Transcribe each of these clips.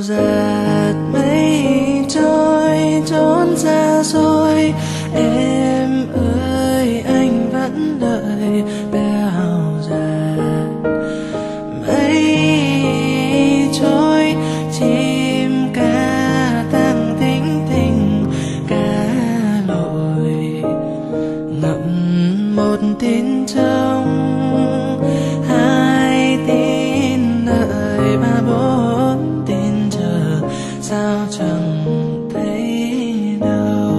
giạt mây trôi trốn xa xôi. Em ơi anh vẫn đợi bèo giạt mây trôi. Chim ca tăng tính tình cá lội ngậm một tin trong hai tin đợi ba bốn tin chờ sao chẳng thấy đâu.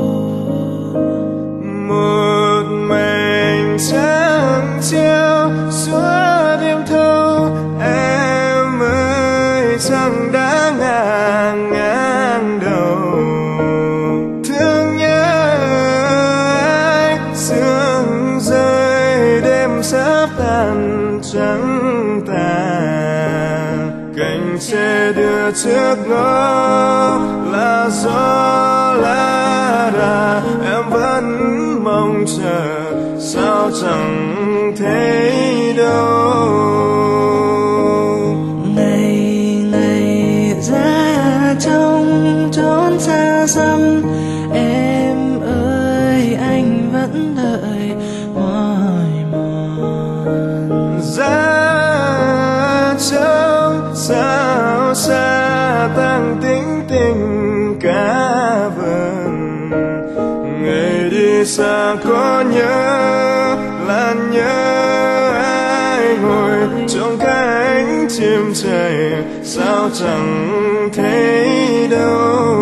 Một mảnh trăng treo suốt đêm thâu, em ơi trăng đã ngang ngang đầu. Thương nhớ anh sương rơi đêm sắp tàn trắng tàn. Cành tre đưa trước ngõ là gió lá đà, em vẫn mong chờ sao chẳng thấy đâu. Ngày ngày ra trong trốn xa xăm, em ơi anh vẫn đợi mỏi mòn. Ra trong sao xa tăng tính tình cá vườn. Ngày đi xa có nhớ là nhớ ai ngồi trong cánh chim trời sao chẳng thấy đâu.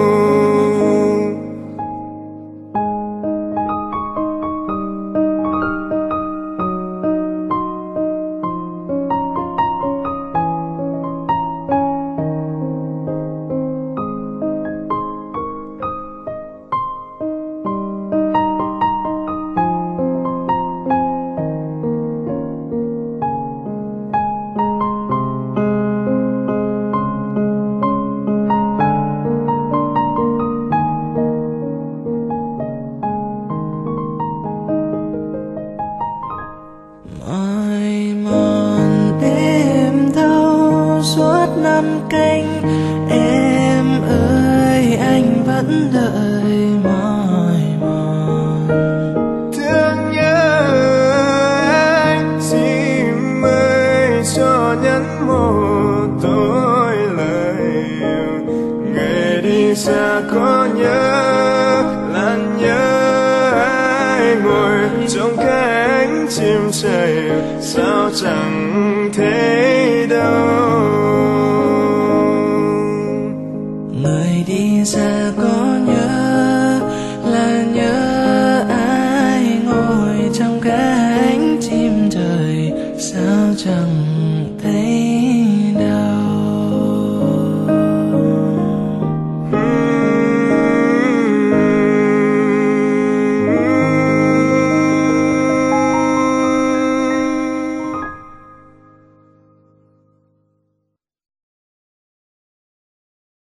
Mỏi mòn đêm thâu suốt năm canh, em ơi anh vẫn đợi mỏi mòn. Thương nhớ anh chim ơi cho nhắn một đôi lời. Ngày đi xa có nhớ là nhớ ai ngồi trong cánh chim trời sao chẳng